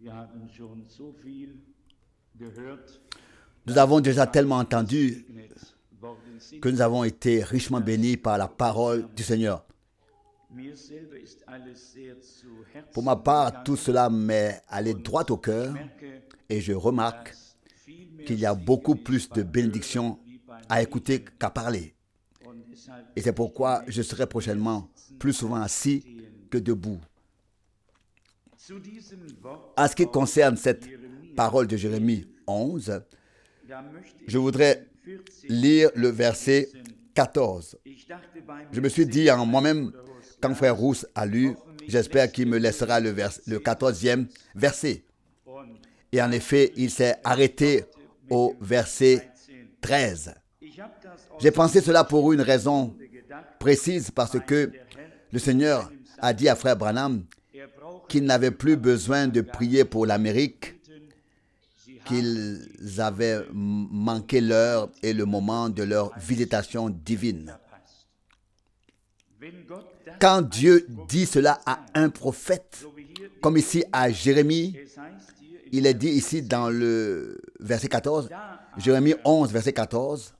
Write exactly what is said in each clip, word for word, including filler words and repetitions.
Nous avons déjà tellement entendu que nous avons été richement bénis par la parole du Seigneur. Pour ma part, tout cela m'est allé droit au cœur et je remarque qu'il y a beaucoup plus de bénédictions à écouter qu'à parler. Et c'est pourquoi je serai prochainement plus souvent assis que debout. En ce qui concerne cette parole de Jérémie onze, je voudrais lire le verset quatorze. Je me suis dit en moi-même, quand frère Rousse a lu, j'espère qu'il me laissera le, vers, le quatorzième verset. Et en effet, il s'est arrêté au verset treize. J'ai pensé cela pour une raison précise, parce que le Seigneur a dit à frère Branham qu'il n'avait plus besoin de prier pour l'Amérique, qu'ils avaient manqué l'heure et le moment de leur visitation divine. Quand Dieu dit cela à un prophète, comme ici à Jérémie, il est dit ici dans le verset quatorze, Jérémie onze, verset quatorze,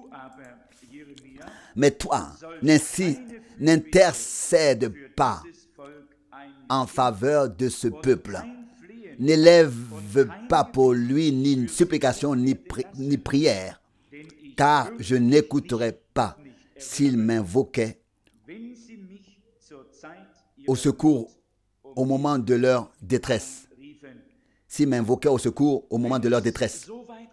« Mais toi, n'intercède pas en faveur de ce peuple. N'élève pas pour lui ni supplication ni, pri- ni prière, car je n'écouterai pas s'il m'invoquait au secours au moment de leur détresse. S'il m'invoquait au secours au moment de leur détresse. »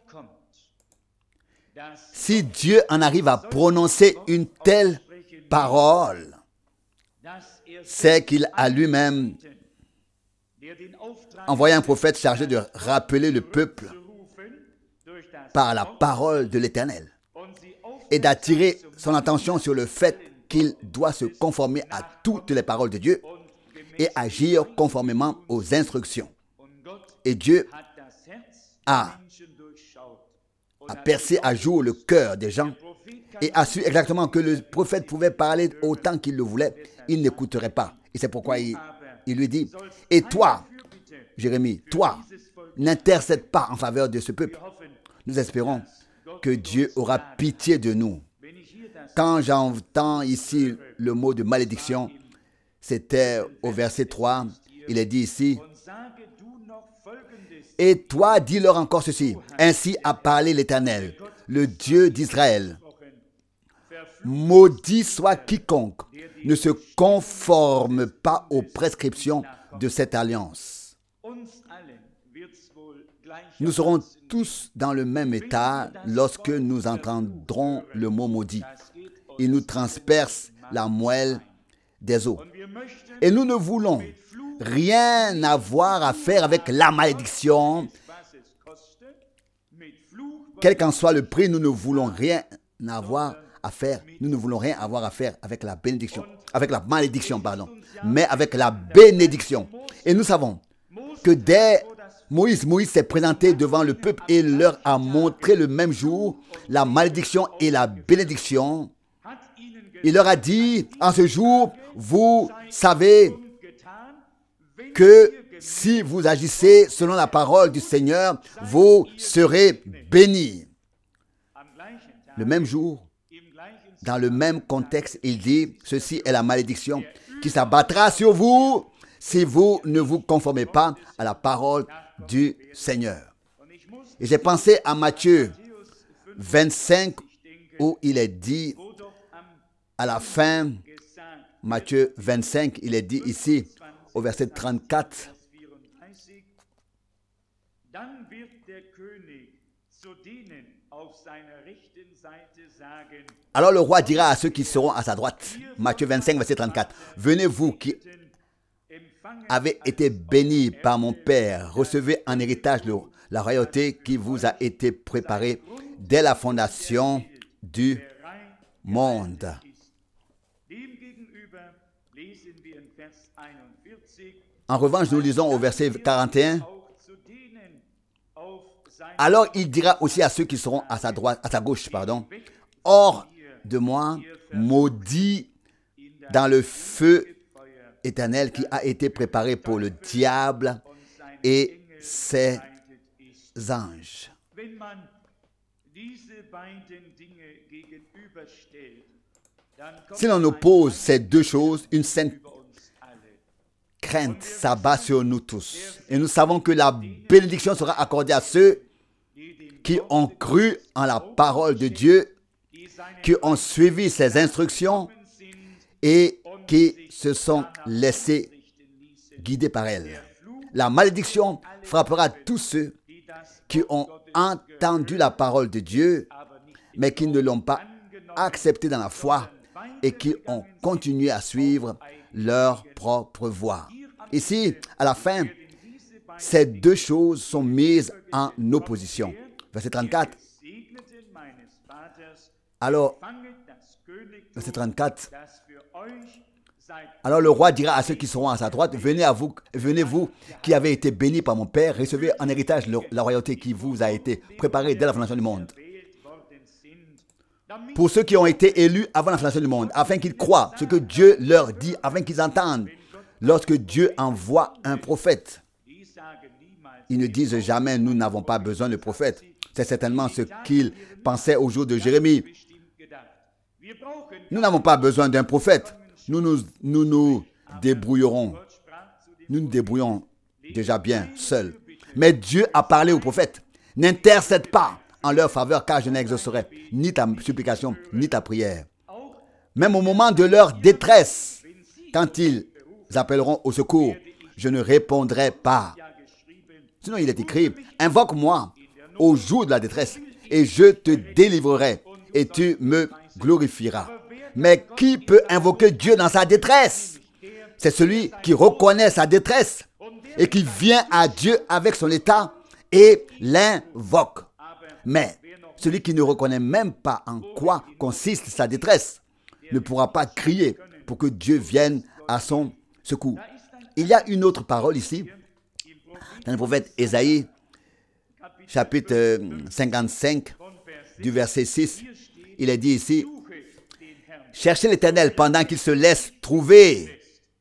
Si Dieu en arrive à prononcer une telle parole, c'est qu'il a lui-même envoyé un prophète chargé de rappeler le peuple par la parole de l'Éternel et d'attirer son attention sur le fait qu'il doit se conformer à toutes les paroles de Dieu et agir conformément aux instructions. Et Dieu a, a percé à jour le cœur des gens et a su exactement que le prophète pouvait parler autant qu'il le voulait, il n'écouterait pas. Et c'est pourquoi il, il lui dit, « Et toi, Jérémie, toi, n'intercède pas en faveur de ce peuple. » Nous espérons que Dieu aura pitié de nous. Quand j'entends ici le mot de malédiction, c'était au verset trois, il est dit ici, « Et toi, dis-leur encore ceci, ainsi a parlé l'Éternel, le Dieu d'Israël. Maudit soit quiconque ne se conforme pas aux prescriptions de cette alliance. » Nous serons tous dans le même état lorsque nous entendrons le mot maudit. Il nous transperce la moelle des os. Et nous ne voulons rien avoir à faire avec la malédiction. Quel qu'en soit le prix, nous ne voulons rien avoir à faire. Nous ne voulons rien avoir à faire avec la bénédiction, avec la malédiction, pardon, mais avec la bénédiction. Et nous savons que dès Moïse, Moïse s'est présenté devant le peuple et leur a montré le même jour la malédiction et la bénédiction. Il leur a dit, en ce jour, vous savez que si vous agissez selon la parole du Seigneur, vous serez bénis. Le même jour, dans le même contexte, il dit, ceci est la malédiction qui s'abattra sur vous si vous ne vous conformez pas à la parole du Seigneur. Et j'ai pensé à Matthieu vingt-cinq où il est dit à la fin, Matthieu vingt-cinq, il est dit ici au verset trente-quatre, alors le roi dira à ceux qui seront à sa droite, Matthieu vingt-cinq, verset trente-quatre, « Venez vous qui avez été bénis par mon Père, recevez en héritage le, la royauté qui vous a été préparée dès la fondation du monde. » En revanche, nous lisons au verset quarante et un, « Alors il dira aussi à ceux qui seront à sa droite, à sa gauche, pardon, « Hors de moi, maudit dans le feu éternel qui a été préparé pour le diable et ses anges. Si l'on oppose ces deux choses, une sainte crainte s'abat sur nous tous. Et nous savons que la bénédiction sera accordée à ceux qui ont cru en la parole de Dieu, qui ont suivi ses instructions et qui se sont laissés guider par elle. La malédiction frappera tous ceux qui ont entendu la parole de Dieu, mais qui ne l'ont pas acceptée dans la foi et qui ont continué à suivre leur propre voie. Ici, à la fin, ces deux choses sont mises en opposition. Verset trente-quatre. Alors, verset trente-quatre. Alors le roi dira à ceux qui seront à sa droite, venez à vous, venez vous qui avez été bénis par mon Père, recevez en héritage le, la royauté qui vous a été préparée dès la fondation du monde. Pour ceux qui ont été élus avant la fondation du monde, afin qu'ils croient ce que Dieu leur dit, afin qu'ils entendent lorsque Dieu envoie un prophète. Ils ne disent jamais, nous n'avons pas besoin de prophète. C'est certainement ce qu'ils pensaient au jour de Jérémie. Nous n'avons pas besoin d'un prophète. Nous nous, nous nous débrouillerons. Nous nous débrouillons déjà bien seuls. Mais Dieu a parlé aux prophètes. N'intercède pas en leur faveur, car je n'exaucerai ni ta supplication, ni ta prière. Même au moment de leur détresse, quand ils appelleront au secours, je ne répondrai pas. Sinon, il est écrit, invoque-moi au jour de la détresse, et je te délivrerai, et tu me glorifieras. Mais qui peut invoquer Dieu dans sa détresse? C'est celui qui reconnaît sa détresse et qui vient à Dieu avec son état et l'invoque. Mais celui qui ne reconnaît même pas en quoi consiste sa détresse ne pourra pas crier pour que Dieu vienne à son secours. Il y a une autre parole ici, dans le prophète Ésaïe, chapitre cinquante-cinq, du verset six. Il est dit ici, cherchez l'Éternel pendant qu'il se laisse trouver.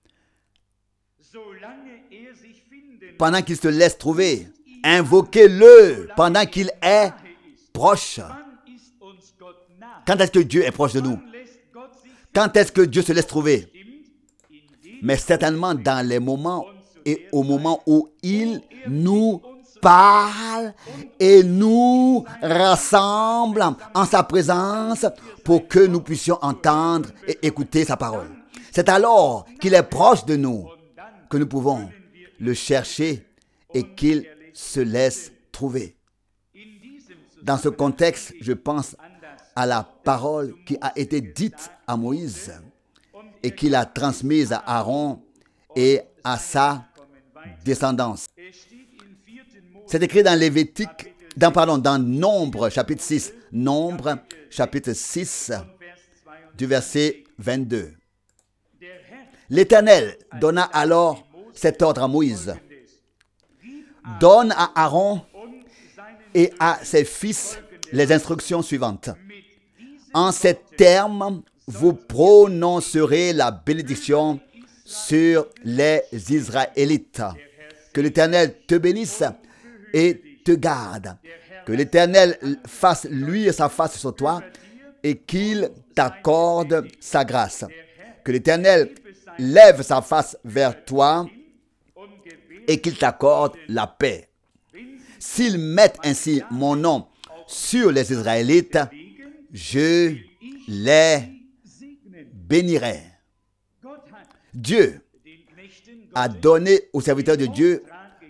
Pendant qu'il se laisse trouver. Invoquez-le pendant qu'il est proche. Quand est-ce que Dieu est proche de nous? Quand est-ce que Dieu se laisse trouver? Mais certainement dans les moments et au moment où il nous parle et nous rassemble en sa présence pour que nous puissions entendre et écouter sa parole. C'est alors qu'il est proche de nous que nous pouvons le chercher et qu'il se laisse trouver. Dans ce contexte, je pense à la parole qui a été dite à Moïse et qu'il a transmise à Aaron et à sa descendance. C'est écrit dans Lévitique, dans, pardon, dans Nombre, chapitre six. Nombre, chapitre six, du verset vingt-deux. L'Éternel donna alors cet ordre à Moïse. Donne à Aaron et à ses fils les instructions suivantes. En ces termes, vous prononcerez la bénédiction sur les Israélites. Que l'Éternel te bénisse et te garde. Que l'Éternel fasse luire sa face sur toi et qu'il t'accorde sa grâce. Que l'Éternel lève sa face vers toi et qu'il t'accorde la paix. S'ils mettent ainsi mon nom sur les Israélites, je les bénirai. Dieu a donné aux serviteurs de Dieu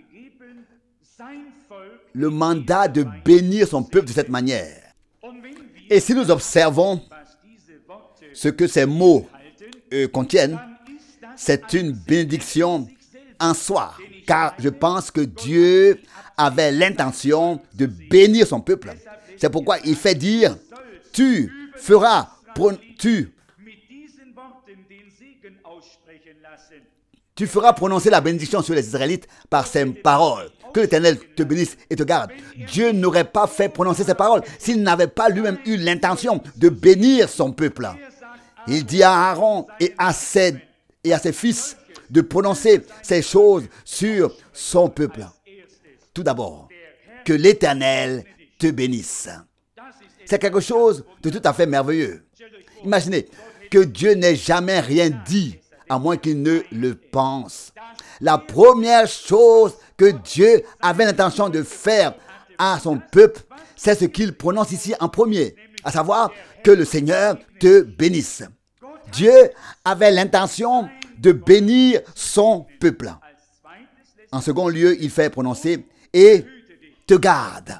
le mandat de bénir son peuple de cette manière. Et si nous observons ce que ces mots euh, contiennent, c'est une bénédiction en soi, car je pense que Dieu avait l'intention de bénir son peuple. C'est pourquoi il fait dire, tu feras, tu, tu feras prononcer la bénédiction sur les Israélites par ces paroles. Que l'Éternel te bénisse et te garde. Dieu n'aurait pas fait prononcer ces paroles s'il n'avait pas lui-même eu l'intention de bénir son peuple. Il dit à Aaron et à ses, et à ses fils de prononcer ces choses sur son peuple. tout d'abord, que l'Éternel te bénisse. C'est quelque chose de tout à fait merveilleux. Imaginez que Dieu n'ait jamais rien dit, à moins qu'il ne le pense. La première chose que Dieu avait l'intention de faire à son peuple, c'est ce qu'il prononce ici en premier, à savoir que le Seigneur te bénisse. Dieu avait l'intention de bénir son peuple. En second lieu, il fait prononcer « et te garde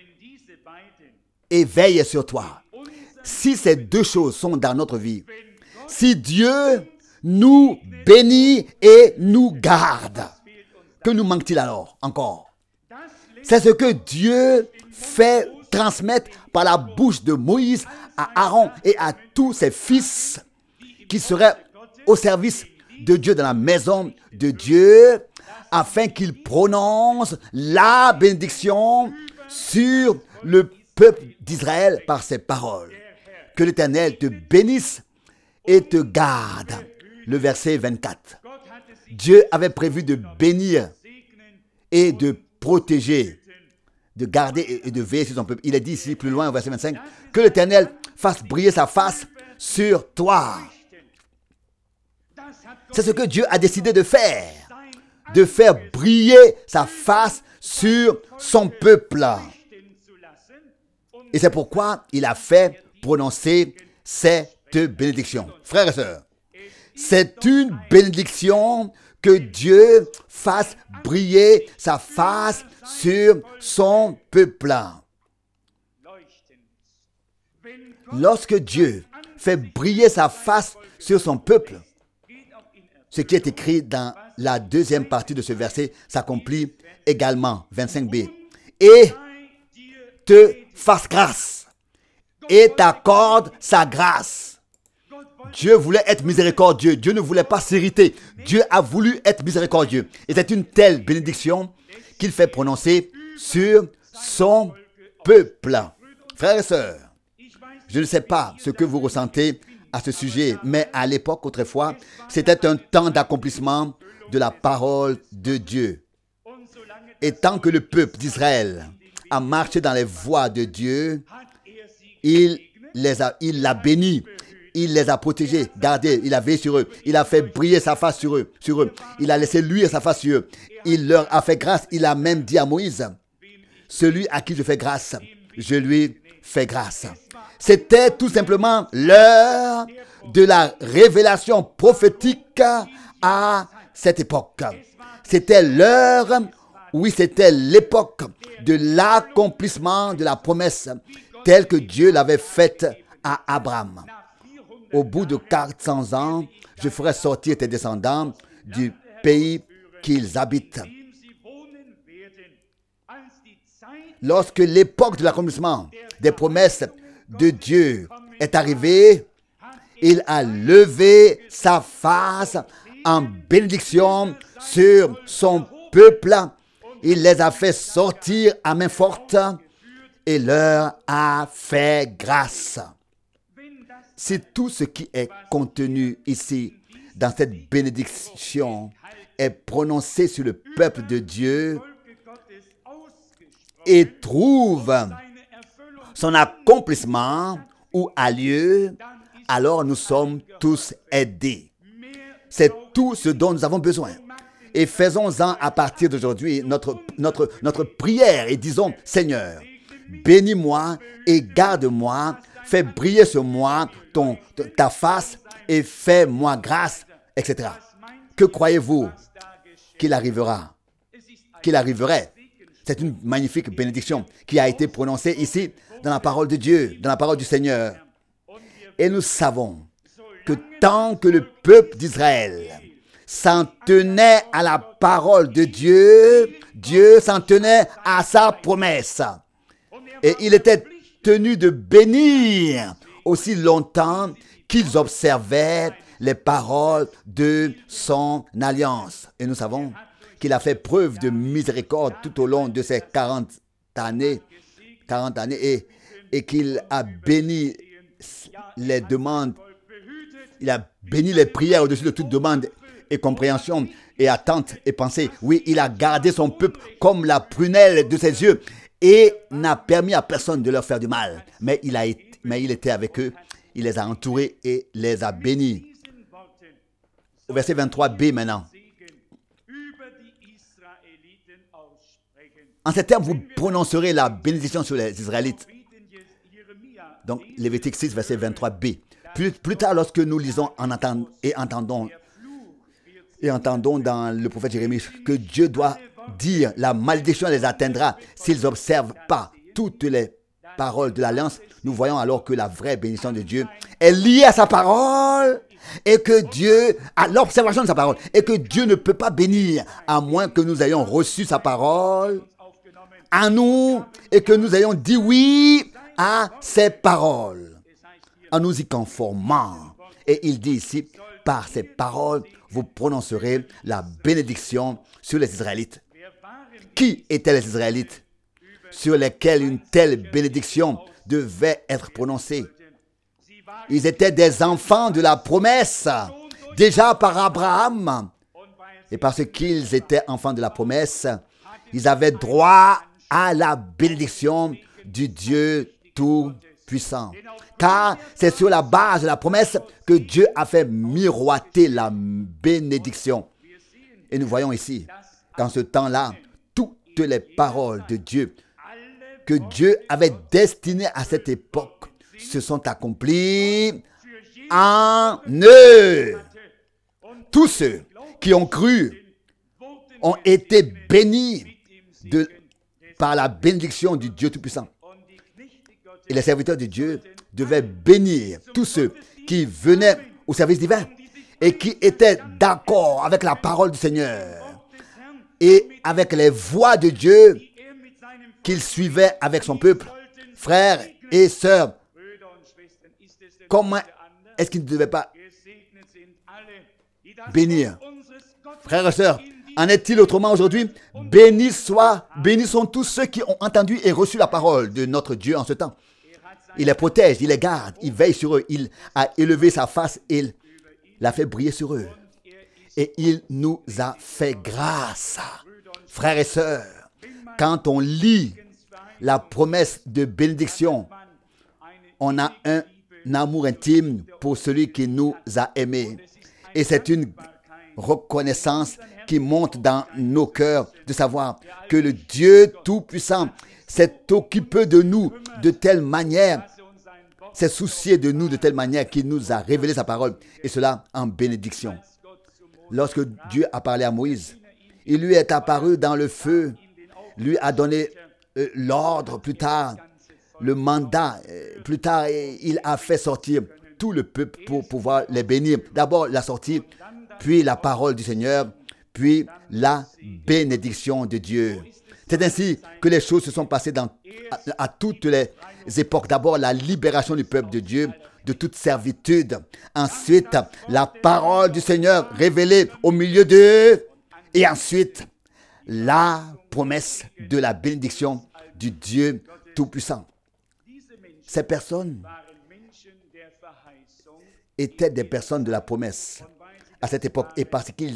et veille sur toi ». Si ces deux choses sont dans notre vie, si Dieu nous bénit et nous garde, que nous manque-t-il alors encore? C'est ce que Dieu fait transmettre par la bouche de Moïse à Aaron et à tous ses fils qui seraient au service de Dieu dans la maison de Dieu, afin qu'ils prononcent la bénédiction sur le peuple d'Israël par ses paroles. Que l'Éternel te bénisse et te garde. Le verset vingt-quatre. Dieu avait prévu de bénir et de protéger, de garder et de veiller sur son peuple. Il est dit ici plus loin au verset vingt-cinq, que l'Éternel fasse briller sa face sur toi. C'est ce que Dieu a décidé de faire, de faire briller sa face sur son peuple. Et c'est pourquoi il a fait prononcer cette bénédiction. Frères et sœurs, c'est une bénédiction que Dieu fasse briller sa face sur son peuple. Lorsque Dieu fait briller sa face sur son peuple, ce qui est écrit dans la deuxième partie de ce verset s'accomplit également, vingt-cinq b. Et te fasse grâce et t'accorde sa grâce. Dieu voulait être miséricordieux. Dieu ne voulait pas s'irriter. Dieu a voulu être miséricordieux. Et c'est une telle bénédiction qu'il fait prononcer sur son peuple. Frères et sœurs, je ne sais pas ce que vous ressentez à ce sujet, mais à l'époque, autrefois, c'était un temps d'accomplissement de la parole de Dieu. Et tant que le peuple d'Israël a marché dans les voies de Dieu, il les a, il l'a béni, il les a protégés, gardés, il a veillé sur eux, il a fait briller sa face sur eux, sur eux, il a laissé luire sa face sur eux, il leur a fait grâce, il a même dit à Moïse, celui à qui je fais grâce, je lui fais grâce. C'était tout simplement l'heure de la révélation prophétique à cette époque. C'était l'heure, oui, c'était l'époque de l'accomplissement de la promesse telle que Dieu l'avait faite à Abraham. Au bout de quatre cents ans, je ferai sortir tes descendants du pays qu'ils habitent. Lorsque l'époque de l'accomplissement des promesses de Dieu est arrivée, il a levé sa face en bénédiction sur son peuple. Il les a fait sortir à main forte et leur a fait grâce. Si tout ce qui est contenu ici dans cette bénédiction est prononcé sur le peuple de Dieu et trouve son accomplissement où a lieu, alors nous sommes tous aidés. C'est tout ce dont nous avons besoin. Et faisons-en à partir d'aujourd'hui notre, notre, notre prière et disons, Seigneur, bénis-moi et garde-moi, fais briller sur moi ton, ta face et fais-moi grâce, et cetera. Que croyez-vous qu'il arrivera? Qu'il arriverait? C'est une magnifique bénédiction qui a été prononcée ici dans la parole de Dieu, dans la parole du Seigneur. Et nous savons que tant que le peuple d'Israël s'en tenait à la parole de Dieu, Dieu s'en tenait à sa promesse. Et il était tenu de bénir aussi longtemps qu'ils observaient les paroles de son alliance. Et nous savons qu'il a fait preuve de miséricorde tout au long de ces quarante années, quarante années et, et qu'il a béni les demandes, il a béni les prières au-dessus de toute demande et compréhension et attente et pensée. Oui, il a gardé son peuple comme la prunelle de ses yeux et n'a permis à personne de leur faire du mal. Mais il, a été, mais il était avec eux, il les a entourés et les a bénis. Au verset vingt-trois b maintenant. En ces termes, vous prononcerez la bénédiction sur les Israélites. Donc, Lévitique six, verset vingt-trois b. Plus, plus tard, lorsque nous lisons en entend, et entendons et entendons dans le prophète Jérémie que Dieu doit dire la malédiction les atteindra s'ils n'observent pas toutes les paroles de l'alliance, nous voyons alors que la vraie bénédiction de Dieu est liée à sa parole et que Dieu, à l'observation de sa parole, et que Dieu ne peut pas bénir à moins que nous ayons reçu sa parole à nous et que nous ayons dit oui à ses paroles, en nous y conformant. Et il dit ici, par ces paroles, vous prononcerez la bénédiction sur les Israélites. Qui étaient les Israélites sur lesquels une telle bénédiction devait être prononcée? Ils étaient des enfants de la promesse, déjà par Abraham. Et parce qu'ils étaient enfants de la promesse, ils avaient droit à la bénédiction du Dieu Tout-Puissant. Car c'est sur la base de la promesse que Dieu a fait miroiter la bénédiction. Et nous voyons ici, qu'en ce temps-là, toutes les paroles de Dieu que Dieu avait destinées à cette époque se sont accomplies en eux. Tous ceux qui ont cru ont été bénis de, par la bénédiction du Dieu Tout-Puissant. Et les serviteurs de Dieu devaient bénir tous ceux qui venaient au service divin et qui étaient d'accord avec la parole du Seigneur et avec les voies de Dieu qu'il suivait avec son peuple. Frères et sœurs, comment est-ce qu'ils ne devaient pas bénir? Frères et sœurs, en est-il autrement aujourd'hui? Bénis soient, bénis sont tous ceux qui ont entendu et reçu la parole de notre Dieu en ce temps. Il les protège, il les garde, il veille sur eux. Il a élevé sa face et il l'a fait briller sur eux. Et il nous a fait grâce. Frères et sœurs, quand on lit la promesse de bénédiction, on a un amour intime pour celui qui nous a aimés. Et c'est une reconnaissance qui monte dans nos cœurs de savoir que le Dieu Tout-Puissant s'est occupé de nous de telle manière, s'est soucié de nous de telle manière qu'il nous a révélé sa parole, et cela en bénédiction. Lorsque Dieu a parlé à Moïse, il lui est apparu dans le feu, lui a donné euh, l'ordre plus tard, le mandat, euh, plus tard il a fait sortir tout le peuple pour pouvoir les bénir. D'abord la sortie, puis la parole du Seigneur, puis la bénédiction de Dieu. C'est ainsi que les choses se sont passées dans, à, à toutes les époques. D'abord, la libération du peuple de Dieu de toute servitude. Ensuite, la parole du Seigneur révélée au milieu d'eux. Et ensuite, la promesse de la bénédiction du Dieu Tout-Puissant. Ces personnes étaient des personnes de la promesse à cette époque. Et parce qu'ils,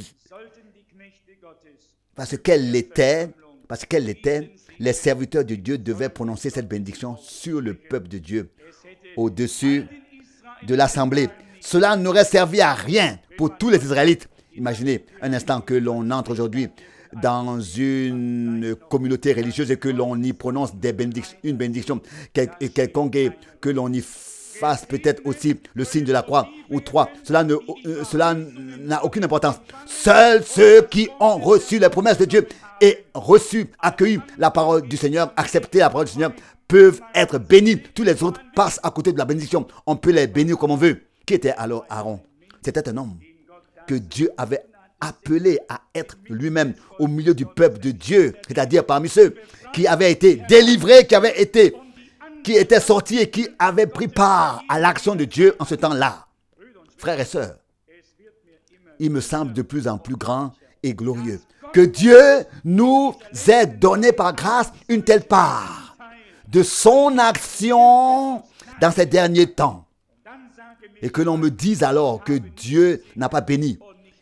parce qu'elles l'étaient, parce qu'elles l'étaient, les serviteurs de Dieu devaient prononcer cette bénédiction sur le peuple de Dieu, au-dessus de l'assemblée. Cela n'aurait servi à rien pour tous les Israélites. Imaginez un instant que l'on entre aujourd'hui dans une communauté religieuse et que l'on y prononce des bénédictions, une bénédiction quel, quelconque et que l'on y fasse peut-être aussi le signe de la croix ou trois. Cela ne, euh, cela n'a aucune importance. Seuls ceux qui ont reçu les promesses de Dieu et reçu, accueilli la parole du Seigneur, accepté la parole du Seigneur, peuvent être bénis. Tous les autres passent à côté de la bénédiction. On peut les bénir comme on veut. Qui était alors Aaron? C'était un homme que Dieu avait appelé à être lui-même au milieu du peuple de Dieu, c'est-à-dire parmi ceux qui avaient été délivrés, qui avaient été, qui étaient sortis et qui avaient pris part à l'action de Dieu en ce temps-là. Frères et sœurs, il me semble de plus en plus grand et glorieux que Dieu nous ait donné par grâce une telle part de son action dans ces derniers temps. Et que l'on me dise alors que Dieu n'a pas béni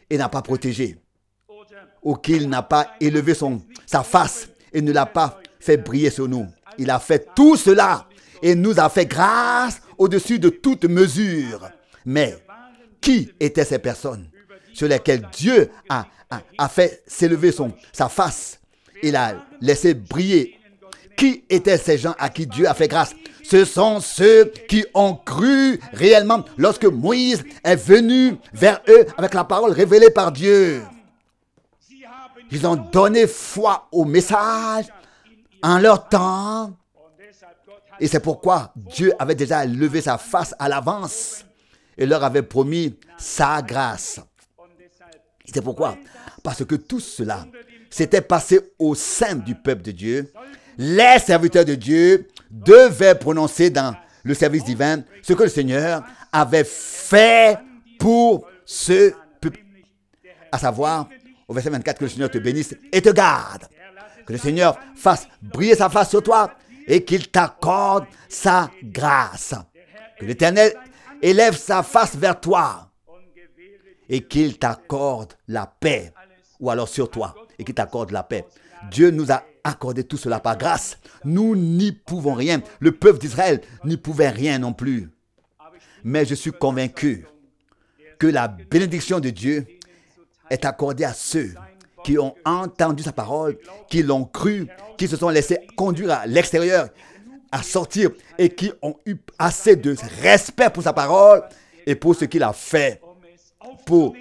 et n'a pas protégé, ou qu'il n'a pas élevé son, sa face et ne l'a pas fait briller sur nous. Il a fait tout cela et nous a fait grâce au-dessus de toute mesure. Mais qui étaient ces personnes sur lesquelles Dieu a, a, a fait s'élever son, sa face? Il a laissé briller. Qui étaient ces gens à qui Dieu a fait grâce? Ce sont ceux qui ont cru réellement lorsque Moïse est venu vers eux avec la parole révélée par Dieu. Ils ont donné foi au message en leur temps. Et c'est pourquoi Dieu avait déjà levé sa face à l'avance et leur avait promis sa grâce. C'est pourquoi, parce que tout cela s'était passé au sein du peuple de Dieu, les serviteurs de Dieu devaient prononcer dans le service divin ce que le Seigneur avait fait pour ce peuple. À savoir, au verset vingt-quatre, que le Seigneur te bénisse et te garde. Que le Seigneur fasse briller sa face sur toi et qu'il t'accorde sa grâce. Que l'Éternel élève sa face vers toi et qu'il t'accorde la paix, ou alors sur toi, et qu'il t'accorde la paix. Dieu nous a accordé tout cela par grâce. Nous n'y pouvons rien. Le peuple d'Israël n'y pouvait rien non plus. Mais je suis convaincu que la bénédiction de Dieu est accordée à ceux qui ont entendu sa parole, qui l'ont cru, qui se sont laissés conduire à l'extérieur, à sortir, et qui ont eu assez de respect pour sa parole et pour ce qu'il a fait pour,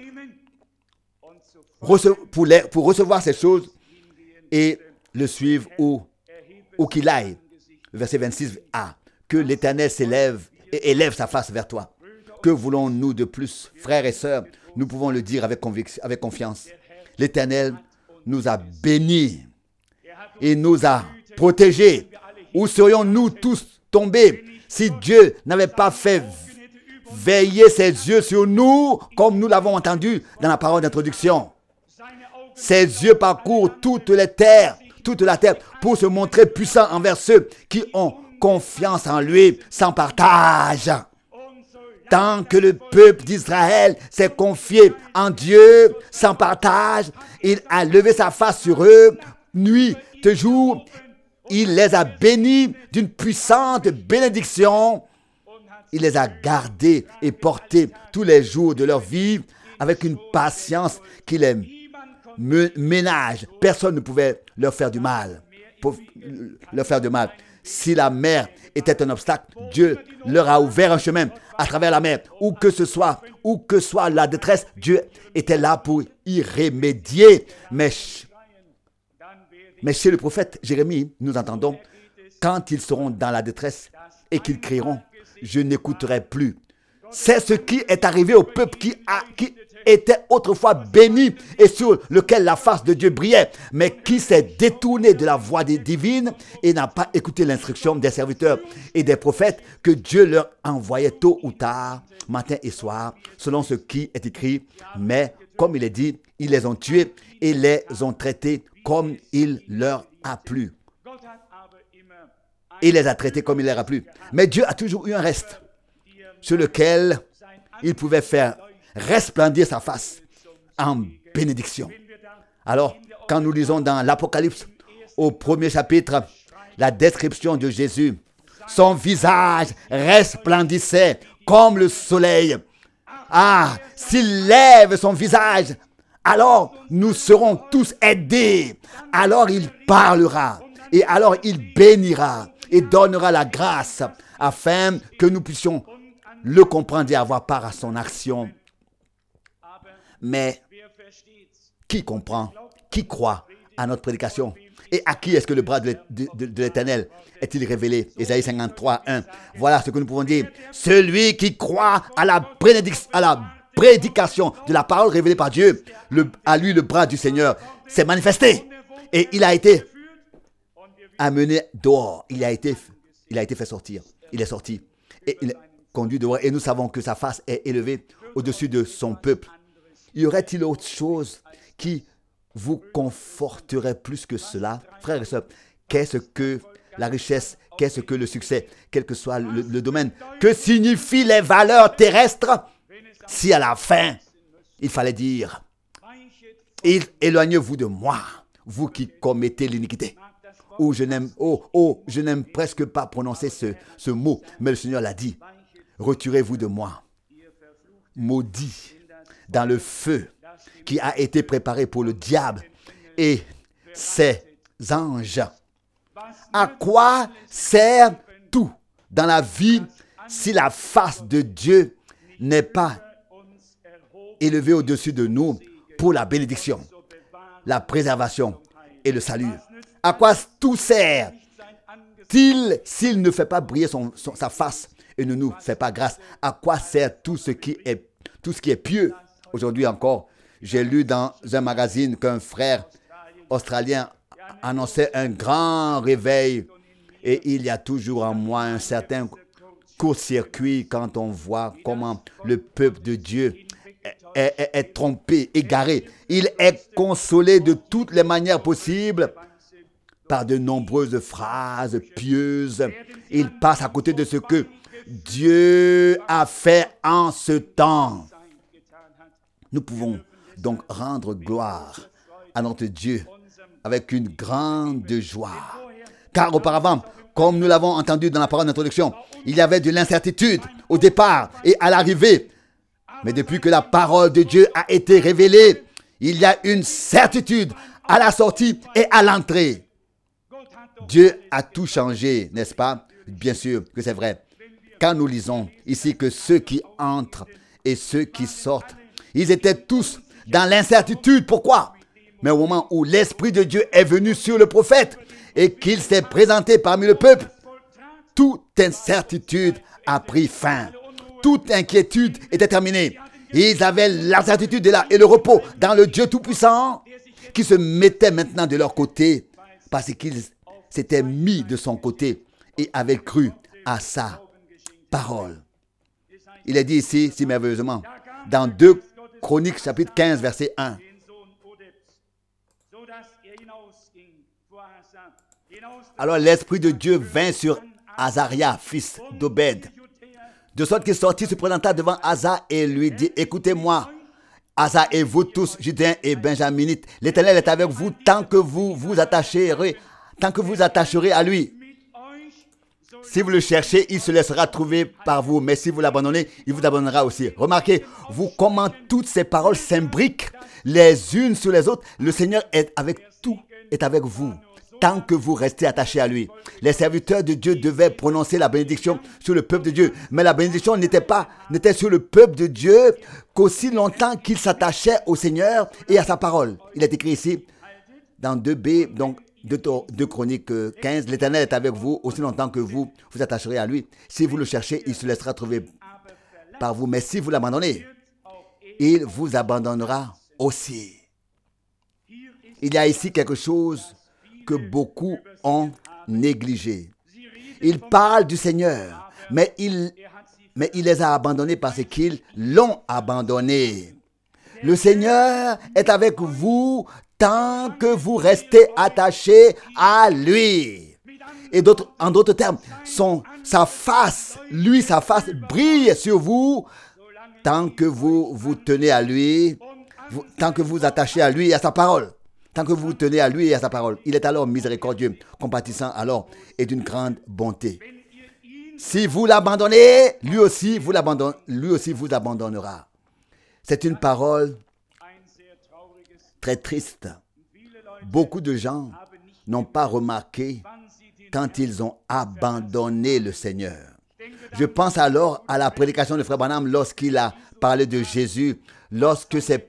rece- pour, les, pour recevoir ces choses et le suivre où, où qu'il aille. Verset vingt-six a. Que l'Éternel s'élève et élève sa face vers toi. Que voulons-nous de plus, frères et sœurs? Nous pouvons le dire avec, conviction, avec confiance. L'Éternel nous a bénis et nous a protégés. Où serions-nous tous tombés si Dieu n'avait pas fait veiller ses yeux sur nous comme nous l'avons entendu dans la parole d'introduction? Ses yeux parcourent toutes les terres, toute la terre pour se montrer puissant envers ceux qui ont confiance en lui sans partage. Tant que le peuple d'Israël s'est confié en Dieu sans partage, il a levé sa face sur eux, nuit et jour. Il les a bénis d'une puissante bénédiction. Il les a gardés et portés tous les jours de leur vie avec une patience qui les ménage. Personne ne pouvait leur faire du mal. Pour leur faire du mal. Si la mer était un obstacle, Dieu leur a ouvert un chemin à travers la mer. Où que ce soit, où que soit la détresse, Dieu était là pour y remédier. Mais, mais chez le prophète Jérémie, nous entendons, quand ils seront dans la détresse et qu'ils crieront, je n'écouterai plus. C'est ce qui est arrivé au peuple qui, a, qui était autrefois béni et sur lequel la face de Dieu brillait, mais qui s'est détourné de la voix divine et n'a pas écouté l'instruction des serviteurs et des prophètes que Dieu leur envoyait tôt ou tard, matin et soir, selon ce qui est écrit. Mais comme il est dit, ils les ont tués et les ont traités comme il leur a plu. Il les a traités comme il leur a plu. Mais Dieu a toujours eu un reste sur lequel il pouvait faire resplendir sa face en bénédiction. Alors, quand nous lisons dans l'Apocalypse, au premier chapitre, la description de Jésus, son visage resplendissait comme le soleil. Ah, s'il lève son visage, alors nous serons tous aidés. Alors il parlera et alors il bénira et donnera la grâce afin que nous puissions le comprendre et avoir part à son action. Mais qui comprend, qui croit à notre prédication? Et à qui est-ce que le bras de, de, de, de l'Éternel est-il révélé? Ésaïe cinquante-trois, un. Voilà ce que nous pouvons dire. Celui qui croit à la, prédic- à la prédication de la parole révélée par Dieu, le, à lui le bras du Seigneur s'est manifesté. Et il a été amené dehors. Il a été, il a été fait sortir. Il est sorti. Et il est conduit dehors. Et nous savons que sa face est élevée au-dessus de son peuple. Y aurait-il autre chose qui vous conforterait plus que cela? Frères et sœurs, qu'est-ce que la richesse, qu'est-ce que le succès, quel que soit le, le domaine? Que signifient les valeurs terrestres si à la fin, il fallait dire Et éloignez-vous de moi, vous qui commettez l'iniquité. Oh, je n'aime, oh, oh, je n'aime presque pas prononcer ce, ce mot, mais le Seigneur l'a dit. Retirez-vous de moi, maudit, dans le feu qui a été préparé pour le diable et ses anges. À quoi sert tout dans la vie si la face de Dieu n'est pas élevée au-dessus de nous pour la bénédiction, la préservation et le salut? À quoi tout sert-il s'il ne fait pas briller son, son, sa face et ne nous fait pas grâce? À quoi sert tout ce qui est, tout ce qui est pieux? Aujourd'hui encore, j'ai lu dans un magazine qu'un frère australien annonçait un grand réveil et il y a toujours en moi un certain court-circuit quand on voit comment le peuple de Dieu est, est, est trompé, égaré. Il est consolé de toutes les manières possibles par de nombreuses phrases pieuses. Il passe à côté de ce que Dieu a fait en ce temps. Nous pouvons donc rendre gloire à notre Dieu avec une grande joie. Car auparavant, comme nous l'avons entendu dans la parole d'introduction, il y avait de l'incertitude au départ et à l'arrivée. Mais depuis que la parole de Dieu a été révélée, il y a une certitude à la sortie et à l'entrée. Dieu a tout changé, n'est-ce pas? Bien sûr que c'est vrai. Quand nous lisons ici que ceux qui entrent et ceux qui sortent, ils étaient tous dans l'incertitude. Pourquoi? Mais au moment où l'Esprit de Dieu est venu sur le prophète et qu'il s'est présenté parmi le peuple, toute incertitude a pris fin. Toute inquiétude était terminée. Ils avaient la certitude là et le repos dans le Dieu Tout-Puissant qui se mettait maintenant de leur côté parce qu'ils s'étaient mis de son côté et avaient cru à sa parole. Il est dit ici, si merveilleusement, dans deux Chroniques chapitre quinze, verset un. Alors l'Esprit de Dieu vint sur Azaria, fils d'Obed, de sorte qu'il sortit, se présenta devant Asa et lui dit, écoutez-moi, Asa et vous tous, Judéens et Benjaminites, l'Éternel est avec vous tant que vous vous attacherez, tant que vous attacherez à lui. Si vous le cherchez, il se laissera trouver par vous. Mais si vous l'abandonnez, il vous abandonnera aussi. Remarquez, vous comment toutes ces paroles s'imbriquent les unes sur les autres. Le Seigneur est avec tout, est avec vous, tant que vous restez attachés à lui. Les serviteurs de Dieu devaient prononcer la bénédiction sur le peuple de Dieu. Mais la bénédiction n'était pas, n'était sur le peuple de Dieu qu'aussi longtemps qu'il s'attachait au Seigneur et à sa parole. Il est écrit ici, dans deux B, donc, deux Chroniques quinze, l'Éternel est avec vous aussi longtemps que vous vous attacherez à lui. Si vous le cherchez, il se laissera trouver par vous. Mais si vous l'abandonnez, il vous abandonnera aussi. Il y a ici quelque chose que beaucoup ont négligé. Ils parlent du Seigneur, mais il, mais il les a abandonnés parce qu'ils l'ont abandonné. Le Seigneur est avec vous tant que vous restez attachés à lui. Et d'autres, en d'autres termes, son, sa face, lui, sa face brille sur vous tant que vous vous tenez à lui, vous, tant que vous attachez à lui et à sa parole. Tant que vous vous tenez à lui et à sa parole. Il est alors miséricordieux, compatissant alors et d'une grande bonté. Si vous l'abandonnez, lui aussi vous l'abandonne, lui aussi vous abandonnera. C'est une parole très triste. Beaucoup de gens n'ont pas remarqué quand ils ont abandonné le Seigneur. Je pense alors à la prédication de Frère Branham lorsqu'il a parlé de Jésus, lorsque ses,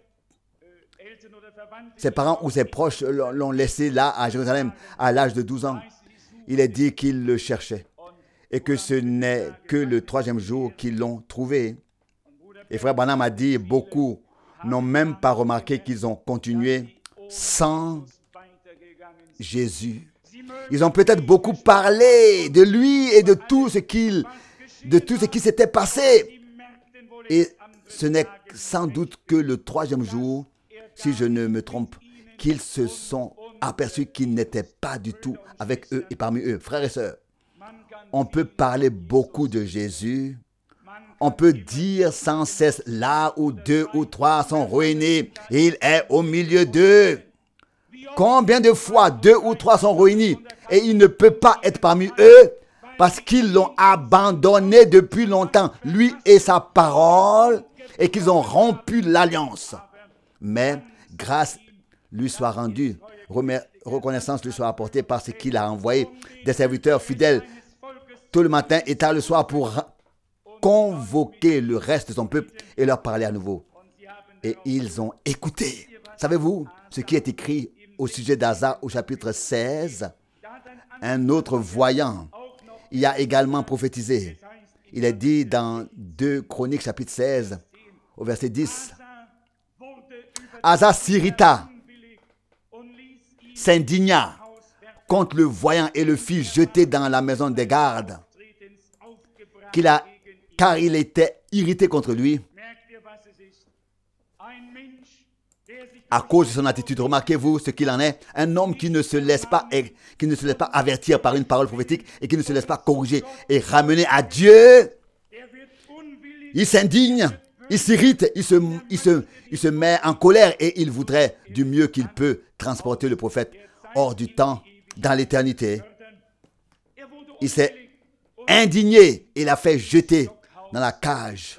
ses parents ou ses proches l'ont laissé là à Jérusalem à l'âge de douze ans. Il est dit qu'ils le cherchaient et que ce n'est que le troisième jour qu'ils l'ont trouvé. Et Frère Branham a dit, beaucoup n'ont même pas remarqué qu'ils ont continué sans Jésus. Ils ont peut-être beaucoup parlé de lui et de tout ce qu'il, de tout ce qui s'était passé. Et ce n'est sans doute que le troisième jour, si je ne me trompe, qu'ils se sont aperçus qu'il n'était pas du tout avec eux et parmi eux. Frères et sœurs, on peut parler beaucoup de Jésus, On peut dire sans cesse, là où deux ou trois sont réunis, il est au milieu d'eux. Combien de fois deux ou trois sont réunis et il ne peut pas être parmi eux parce qu'ils l'ont abandonné depuis longtemps, lui et sa parole, et qu'ils ont rompu l'alliance. Mais grâce lui soit rendue, reconnaissance lui soit apportée parce qu'il a envoyé des serviteurs fidèles tôt le matin et tard le soir pour convoquer le reste de son peuple et leur parler à nouveau. Et ils ont écouté. Savez-vous ce qui est écrit au sujet d'Asa au chapitre seize? Un autre voyant y a également prophétisé. Il est dit dans deux Chroniques chapitre seize au verset dix. Asa s'irrita, s'indigna contre le voyant et le fit jeter dans la maison des gardes, qu'il a, car il était irrité contre lui à cause de son attitude. Remarquez-vous ce qu'il en est. Un homme qui ne se laisse pas, qui ne se laisse pas avertir par une parole prophétique et qui ne se laisse pas corriger et ramener à Dieu. Il s'indigne, il s'irrite, il se, il, se, il se met en colère et il voudrait du mieux qu'il peut transporter le prophète hors du temps, dans l'éternité. Il s'est indigné et l'a fait jeter dans la cage,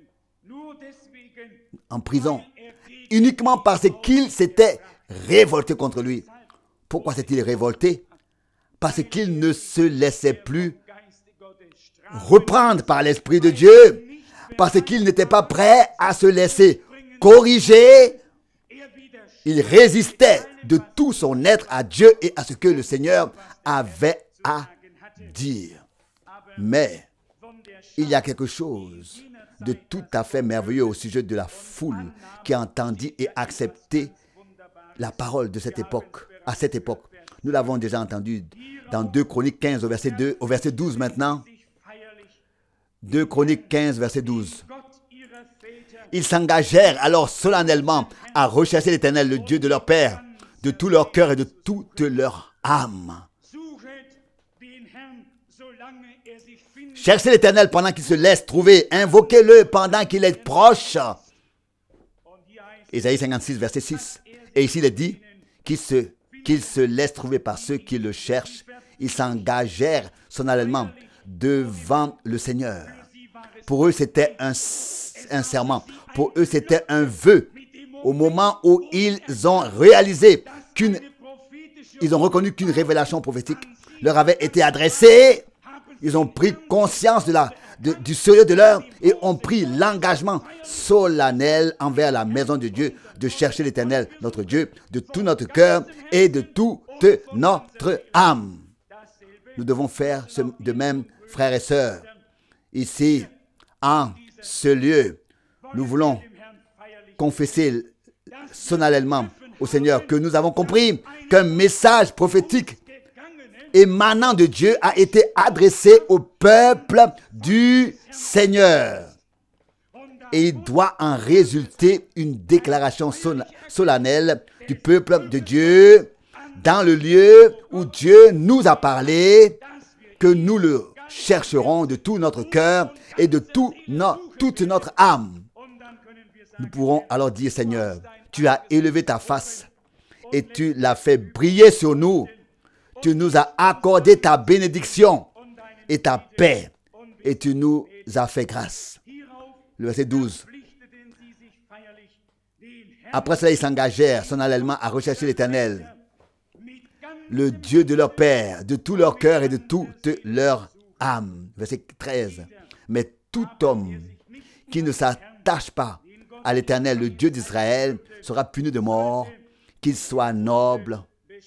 en prison, uniquement parce qu'il s'était révolté contre lui. Pourquoi s'est-il révolté? Parce qu'il ne se laissait plus reprendre par l'Esprit de Dieu, parce qu'il n'était pas prêt à se laisser corriger. Il résistait de tout son être à Dieu et à ce que le Seigneur avait à dire. Mais il y a quelque chose de tout à fait merveilleux au sujet de la foule qui a entendu et accepté la parole de cette époque, à cette époque. Nous l'avons déjà entendu dans deux Chroniques quinze au verset deux, au verset douze maintenant. deux Chroniques quinze, verset douze. Ils s'engagèrent alors solennellement à rechercher l'Éternel, le Dieu de leur père, de tout leur cœur et de toute leur âme. Cherchez l'Éternel pendant qu'il se laisse trouver. Invoquez-le pendant qu'il est proche. Ésaïe cinquante-six, verset six. Et ici, il est dit qu'il se, qu'il se laisse trouver par ceux qui le cherchent. Ils s'engagèrent solennellement devant le Seigneur. Pour eux, c'était un, un serment. Pour eux, c'était un vœu. Au moment où ils ont réalisé qu'une, ils ont reconnu qu'une révélation prophétique leur avait été adressée, ils ont pris conscience de la, de, du sérieux de l'heure et ont pris l'engagement solennel envers la maison de Dieu de chercher l'Éternel, notre Dieu, de tout notre cœur et de toute notre âme. Nous devons faire ce, de même, frères et sœurs. Ici, en ce lieu, nous voulons confesser solennellement au Seigneur que nous avons compris qu'un message prophétique émanant de Dieu a été adressé au peuple du Seigneur. Et il doit en résulter une déclaration solennelle du peuple de Dieu dans le lieu où Dieu nous a parlé, que nous le chercherons de tout notre cœur et de tout no, toute notre âme. Nous pourrons alors dire, Seigneur, tu as élevé ta face et tu l'as fait briller sur nous. Tu nous as accordé ta bénédiction et ta paix et tu nous as fait grâce. Le verset douze. Après cela, ils s'engagèrent solennellement à rechercher l'Éternel, le Dieu de leur père, de tout leur cœur et de toute leur âme. Verset treize. Mais tout homme qui ne s'attache pas à l'Éternel, le Dieu d'Israël, sera puni de mort, qu'il soit noble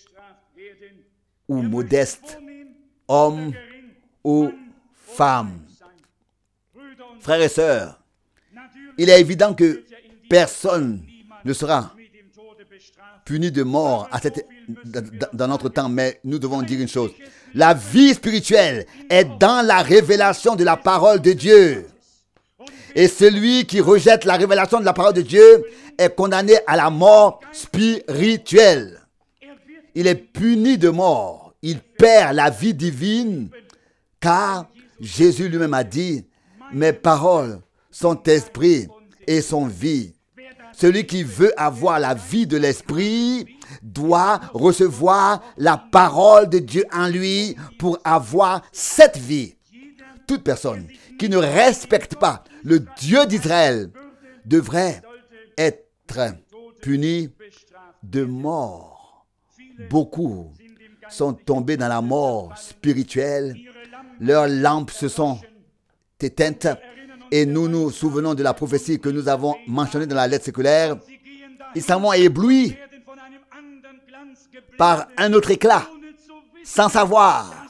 ou modeste, homme ou femme. Frères et sœurs, il est évident que personne ne sera puni de mort à cette, dans notre temps, mais nous devons dire une chose. La vie spirituelle est dans la révélation de la parole de Dieu. Et celui qui rejette la révélation de la parole de Dieu est condamné à la mort spirituelle. Il est puni de mort. Il perd la vie divine, car Jésus lui-même a dit, Mes paroles sont esprit et sont vie. Celui qui veut avoir la vie de l'esprit doit recevoir la parole de Dieu en lui pour avoir cette vie. Toute personne qui ne respecte pas le Dieu d'Israël devrait être punie de mort. Beaucoup sont tombés dans la mort spirituelle. Leurs lampes se sont éteintes et nous nous souvenons de la prophétie que nous avons mentionnée dans la lettre séculaire. Ils s'en vont éblouis par un autre éclat, sans savoir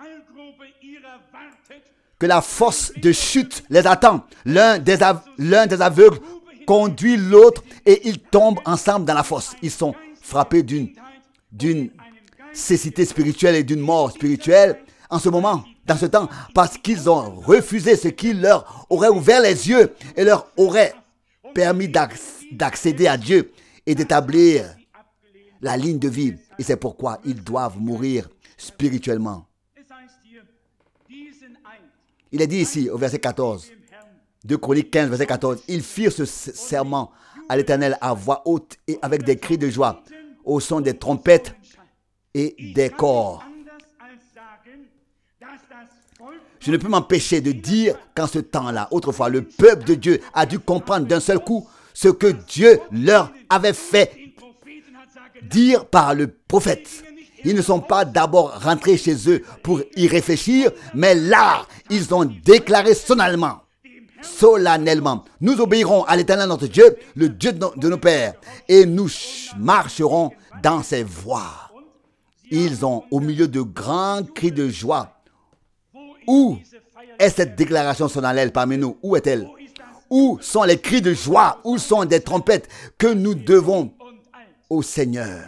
que la force de chute les attend. L'un des, av- l'un des aveugles conduit l'autre et ils tombent ensemble dans la fosse. Ils sont frappés d'une, d'une cécité spirituelle et d'une mort spirituelle en ce moment, dans ce temps, parce qu'ils ont refusé ce qui leur aurait ouvert les yeux et leur aurait permis d'acc- d'accéder à Dieu et d'établir la ligne de vie. Et c'est pourquoi ils doivent mourir spirituellement. Il est dit ici au verset quatorze, deux Chroniques quinze, verset quatorze, ils firent ce serment à l'Éternel à voix haute et avec des cris de joie, au son des trompettes et des cors. Je ne peux m'empêcher de dire qu'en ce temps-là, autrefois, le peuple de Dieu a dû comprendre d'un seul coup ce que Dieu leur avait fait dire par le prophète. Ils ne sont pas d'abord rentrés chez eux pour y réfléchir, mais là, ils ont déclaré solennellement, solennellement, nous obéirons à l'Éternel notre Dieu, le Dieu de nos, de nos pères, et nous marcherons dans ses voies. Ils ont, au milieu de grands cris de joie, où est cette déclaration solennelle parmi nous? Où est-elle? Où sont les cris de joie? Où sont des trompettes que nous devons au Seigneur?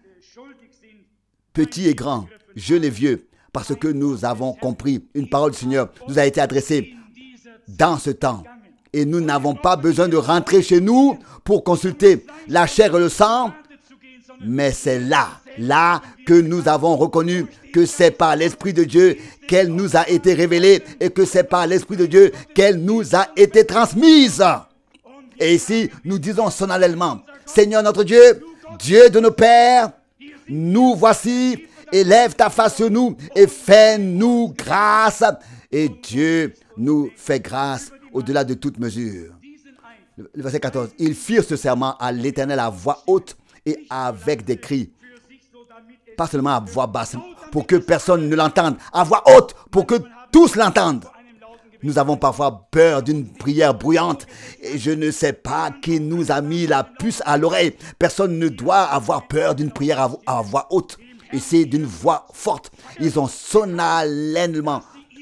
Petits et grands, jeunes et vieux, parce que nous avons compris, une parole du Seigneur nous a été adressée dans ce temps. Et nous n'avons pas besoin de rentrer chez nous pour consulter la chair et le sang, mais c'est là, là que nous avons reconnu que c'est par l'Esprit de Dieu qu'elle nous a été révélée et que c'est par l'Esprit de Dieu qu'elle nous a été transmise. Et ici, nous disons solennellement, Seigneur notre Dieu, Dieu de nos pères, nous voici, élève ta face sur nous et fais-nous grâce. Et Dieu nous fait grâce au-delà de toute mesure. Le verset quatorze, ils firent ce serment à l'Éternel à voix haute et avec des cris. Pas seulement à voix basse, pour que personne ne l'entende, à voix haute, pour que tous l'entendent. Nous avons parfois peur d'une prière bruyante et je ne sais pas qui nous a mis la puce à l'oreille. Personne ne doit avoir peur d'une prière à, vo- à voix haute. Et c'est d'une voix forte. Ils ont solennellement,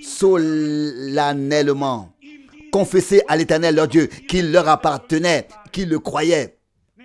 solennellement confessé à l'Éternel leur Dieu qu'il leur appartenait, qu'ils le croyaient,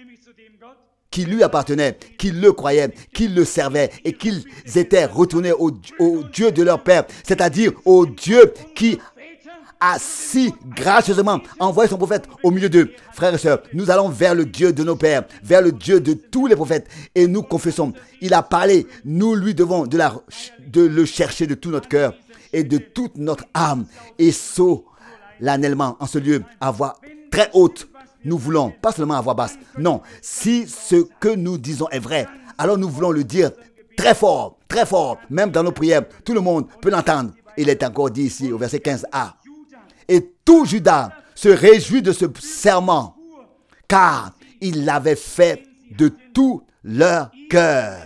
qui lui appartenait, qu'ils le croyaient, qu'ils le servaient et qu'ils étaient retournés au, au Dieu de leur Père, c'est-à-dire au Dieu qui a si gracieusement envoyé son prophète au milieu d'eux. Frères et sœurs, nous allons vers le Dieu de nos pères, vers le Dieu de tous les prophètes et nous confessons, il a parlé, nous lui devons de, la, de le chercher de tout notre cœur et de toute notre âme et solennellement en ce lieu à voix très haute. Nous voulons, pas seulement à voix basse, non, si ce que nous disons est vrai, alors nous voulons le dire très fort, très fort, même dans nos prières, tout le monde peut l'entendre. Il est encore dit ici au verset quinze a. Et tout Juda se réjouit de ce serment, car il l'avait fait de tout leur cœur.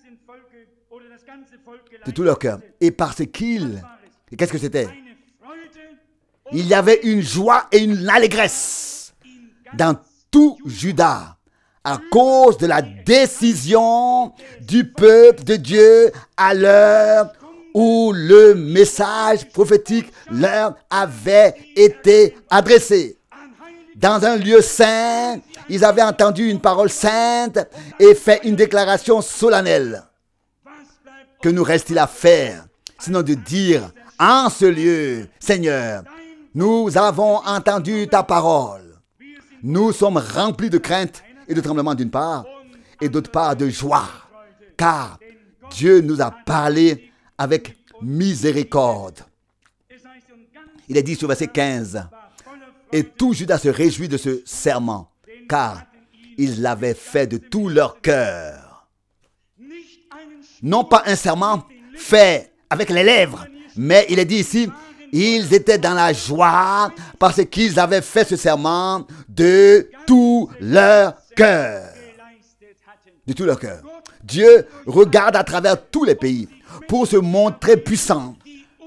De tout leur cœur. Et parce qu'il... Et qu'est-ce que c'était? Il y avait une joie et une allégresse dans tout Juda à cause de la décision du peuple de Dieu à l'heure où le message prophétique leur avait été adressé. Dans un lieu saint, ils avaient entendu une parole sainte et fait une déclaration solennelle. Que nous reste-t-il à faire, sinon de dire en ce lieu, Seigneur, nous avons entendu ta parole. Nous sommes remplis de crainte et de tremblement d'une part, et d'autre part de joie, car Dieu nous a parlé avec miséricorde. Il est dit sur verset quinze. Et tout Juda se réjouit de ce serment, car ils l'avaient fait de tout leur cœur. Non pas un serment fait avec les lèvres, mais il est dit ici, ils étaient dans la joie parce qu'ils avaient fait ce serment de tout leur cœur. De tout leur cœur. Dieu regarde à travers tous les pays pour se montrer puissant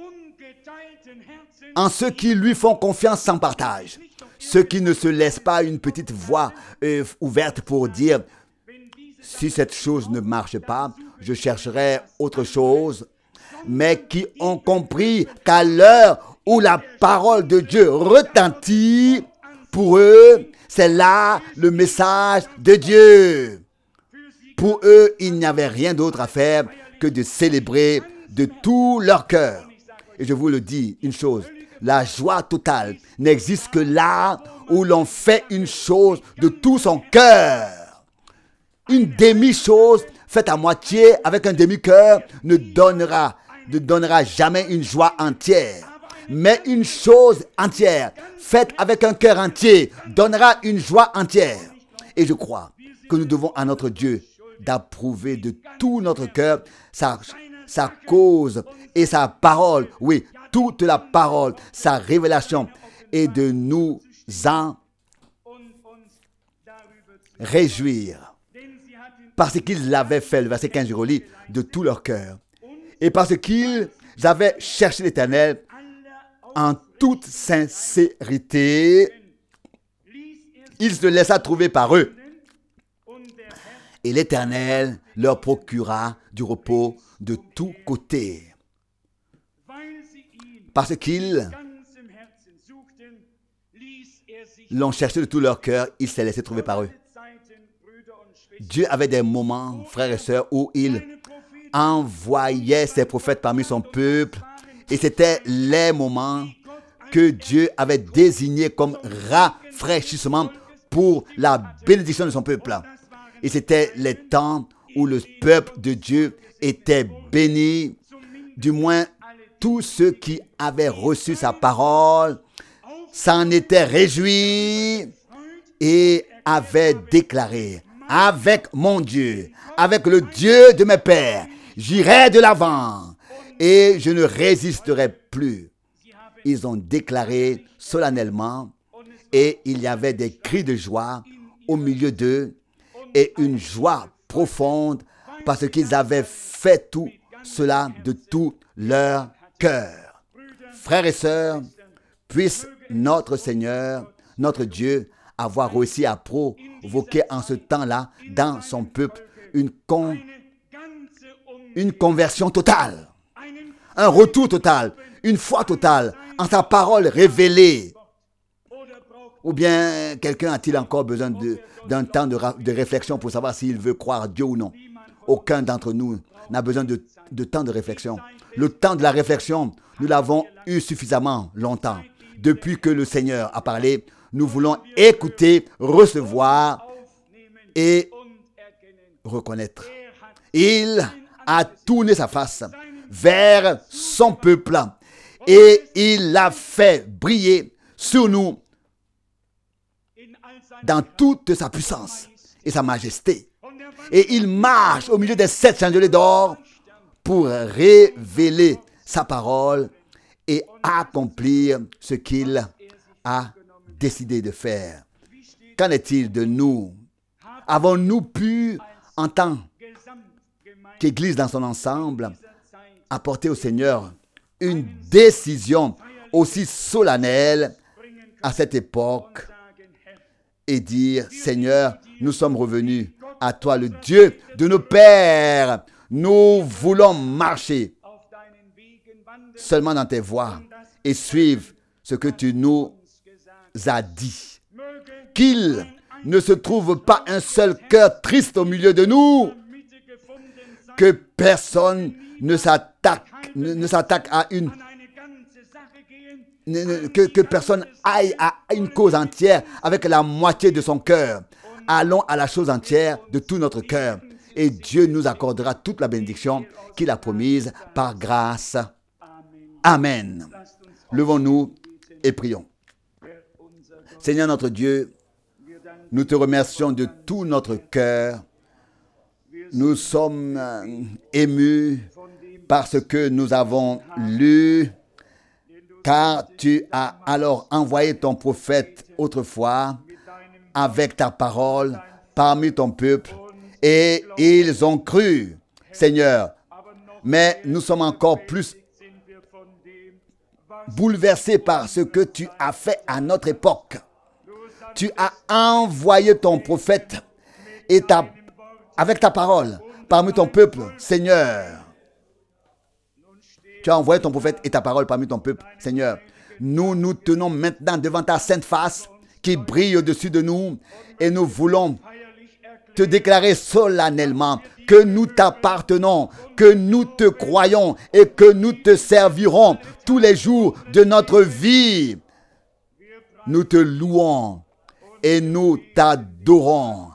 en ceux qui lui font confiance sans partage. Ceux qui ne se laissent pas une petite voix euh, ouverte pour dire « Si cette chose ne marche pas, je chercherai autre chose », mais qui ont compris qu'à l'heure où la parole de Dieu retentit, pour eux, c'est là le message de Dieu. Pour eux, il n'y avait rien d'autre à faire que de célébrer de tout leur cœur. Et je vous le dis, une chose, la joie totale n'existe que là où l'on fait une chose de tout son cœur. Une demi-chose faite à moitié avec un demi-cœur ne donnera, ne donnera jamais une joie entière. Mais une chose entière faite avec un cœur entier donnera une joie entière. Et je crois que nous devons à notre Dieu d'approuver de tout notre cœur sa, sa cause et sa parole. Oui, toute la parole, sa révélation, et de nous en réjouir. Parce qu'ils l'avaient fait, le verset quinze, je relis, de tout leur cœur. Et parce qu'ils avaient cherché l'Éternel en toute sincérité, il se laissa trouver par eux. Et l'Éternel leur procura du repos de tous côtés. Parce qu'ils l'ont cherché de tout leur cœur, il s'est laissé trouver par eux. Dieu avait des moments, frères et sœurs, où il envoyait ses prophètes parmi son peuple. Et c'était les moments que Dieu avait désignés comme rafraîchissement pour la bénédiction de son peuple. Et c'était les temps où le peuple de Dieu était béni, du moins tous ceux qui avaient reçu sa parole s'en étaient réjouis et avaient déclaré: avec mon Dieu, avec le Dieu de mes pères, j'irai de l'avant et je ne résisterai plus. Ils ont déclaré solennellement et il y avait des cris de joie au milieu d'eux et une joie profonde parce qu'ils avaient fait tout cela de tout leur cœur. Frères et sœurs, puisse notre Seigneur, notre Dieu, avoir réussi à provoquer en ce temps-là, dans son peuple, une, con, une conversion totale, un retour total, une foi totale en sa parole révélée. Ou bien quelqu'un a-t-il encore besoin de, d'un temps de, de réflexion pour savoir s'il veut croire Dieu ou non? Aucun d'entre nous n'a besoin de, de temps de réflexion. Le temps de la réflexion, nous l'avons eu suffisamment longtemps. Depuis que le Seigneur a parlé, nous voulons écouter, recevoir et reconnaître. Il a tourné sa face vers son peuple et il l'a fait briller sur nous dans toute sa puissance et sa majesté. Et il marche au milieu des sept chandeliers d'or pour révéler sa parole et accomplir ce qu'il a décidé de faire. Qu'en est-il de nous? Avons-nous pu, en tant qu'Église dans son ensemble, apporter au Seigneur une décision aussi solennelle à cette époque et dire: Seigneur, nous sommes revenus à toi, le Dieu de nos pères. Nous voulons marcher seulement dans tes voies et suivre ce que tu nous as dit. Qu'il ne se trouve pas un seul cœur triste au milieu de nous, que personne ne s'attaque, ne, ne s'attaque à une que, que personne aille à une cause entière avec la moitié de son cœur. Allons à la chose entière de tout notre cœur et Dieu nous accordera toute la bénédiction qu'il a promise par grâce. Amen. Levons-nous et prions. Seigneur notre Dieu, nous te remercions de tout notre cœur. Nous sommes émus par ce que nous avons lu, car tu as alors envoyé ton prophète autrefois avec ta parole parmi ton peuple, et ils ont cru, Seigneur. Mais nous sommes encore plus bouleversés par ce que tu as fait à notre époque. Tu as envoyé ton prophète et ta, avec ta parole parmi ton peuple, Seigneur. Tu as envoyé ton prophète et ta parole parmi ton peuple, Seigneur. Nous nous tenons maintenant devant ta sainte face qui brille au-dessus de nous et nous voulons te déclarer solennellement que nous t'appartenons, que nous te croyons et que nous te servirons tous les jours de notre vie. Nous te louons et nous t'adorons.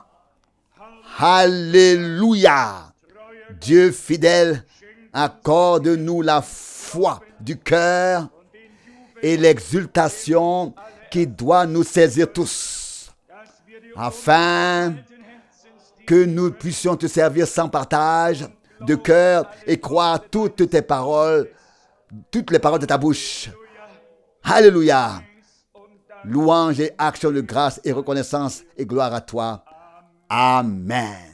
Alléluia. Dieu fidèle, accorde-nous la foi du cœur et l'exultation qui doit nous saisir tous, afin que nous puissions te servir sans partage de cœur et croire toutes tes paroles, toutes les paroles de ta bouche. Alléluia. Louange et action de grâce et reconnaissance et gloire à toi. Amen.